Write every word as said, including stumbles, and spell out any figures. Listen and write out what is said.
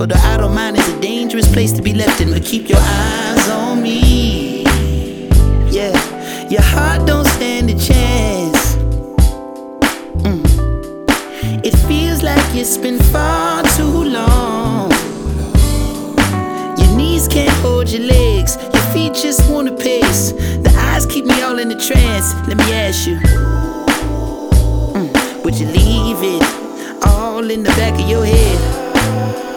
Although I don't mind, it's a dangerous place to be left in, but keep your eyes on me. Yeah, your heart don't stand a chance. mm. It feels like it's been far too long. Your knees can't hold your legs, your feet just wanna pace. The eyes keep me all in a trance. Let me ask you, mm, would you leave it all in the back of your head?